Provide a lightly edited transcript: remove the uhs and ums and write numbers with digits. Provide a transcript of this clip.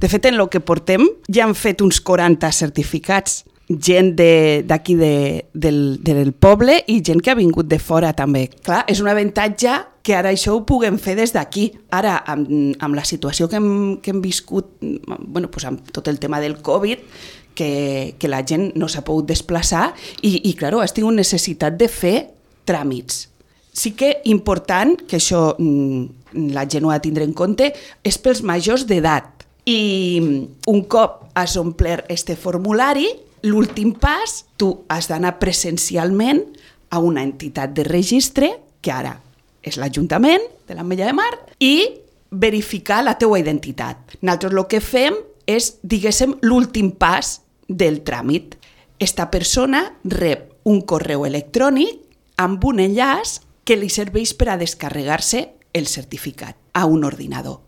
De fet, en el que portem ja han fet uns 40 certificats. Gent d'aquí del poble i gent que ha vingut de fora també. Clar, és un avantatge que ara això ho puguem fer des d'aquí. Ara, amb la situació que hem viscut, doncs amb tot el tema del Covid, que la gent no s'ha pogut desplaçar i clar, has tingut necessitat de fer tràmits. Sí que important, que això la gent ho ha de tindre en compte, és pels majors d'edat. I un cop has omplert este formulari, l'últim pas, tu has d'anar presencialment a una entitat de registre, que ara és l'Ajuntament de l'Ametlla de Mar, i verificar la teua identitat. Nosaltres el que fem és, diguéssim, l'últim pas del tràmit. Esta persona rep un correu electrònic amb un enllaç que li serveix per a descarregar-se el certificat a un ordinador.